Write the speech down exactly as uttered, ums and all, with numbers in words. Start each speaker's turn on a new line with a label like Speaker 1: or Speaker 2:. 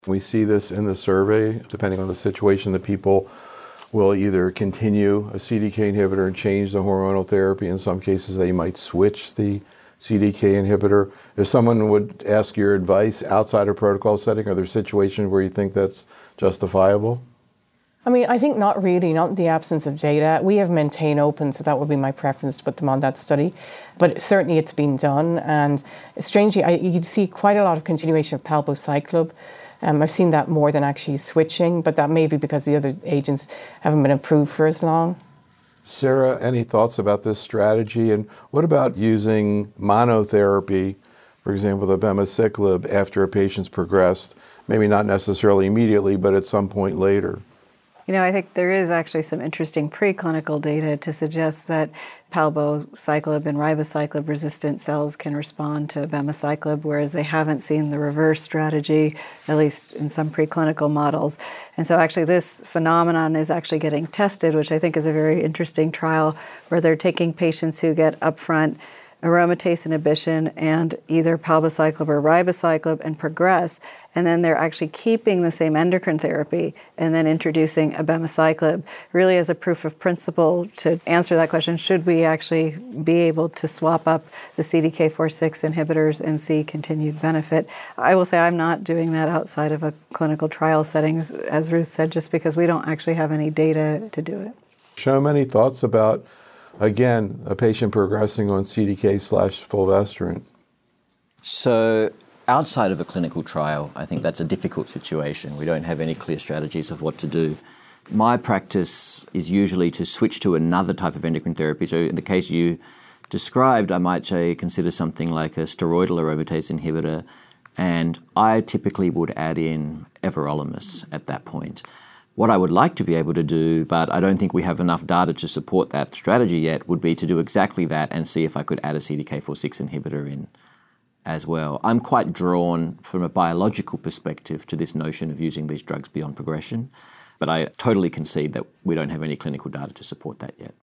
Speaker 1: We see this in the survey. Depending on the situation, the people will either continue a C D K inhibitor and change the hormonal therapy. In some cases, they might switch the C D K inhibitor. If someone would ask your advice outside a protocol setting, are there situations where you think that's justifiable?
Speaker 2: I mean, I think not really, not in the absence of data. We have maintained open, so that would be my preference to put them on that study. But certainly it's been done. And strangely, I, you see quite a lot of continuation of palbociclib. Um, I've seen that more than actually switching, but that may be because the other agents haven't been approved for as long.
Speaker 1: Sarah, any thoughts about this strategy? And what about using monotherapy, for example, the abemaciclib, after a patient's progressed, maybe not necessarily immediately, but at some point later?
Speaker 3: You know, I think there is actually some interesting preclinical data to suggest that palbociclib and ribociclib resistant cells can respond to abemaciclib, whereas they haven't seen the reverse strategy, at least in some preclinical models. And so actually this phenomenon is actually getting tested, which I think is a very interesting trial where they're taking patients who get upfront aromatase inhibition and either palbociclib or ribociclib and progress, and then they're actually keeping the same endocrine therapy and then introducing abemaciclib, really as a proof of principle to answer that question, should we actually be able to swap up the C D K four six inhibitors and see continued benefit? I will say I'm not doing that outside of a clinical trial setting, as Ruth said, just because we don't actually have any data to do it.
Speaker 1: Show many thoughts about, again, a patient progressing on C D K slash fulvestrant.
Speaker 4: So outside of a clinical trial, I think that's a difficult situation. We don't have any clear strategies of what to do. My practice is usually to switch to another type of endocrine therapy. So in the case you described, I might say consider something like a steroidal aromatase inhibitor, and I typically would add in everolimus at that point. What I would like to be able to do, but I don't think we have enough data to support that strategy yet, would be to do exactly that and see if I could add a C D K four six inhibitor in as well. I'm quite drawn from a biological perspective to this notion of using these drugs beyond progression, but I totally concede that we don't have any clinical data to support that yet.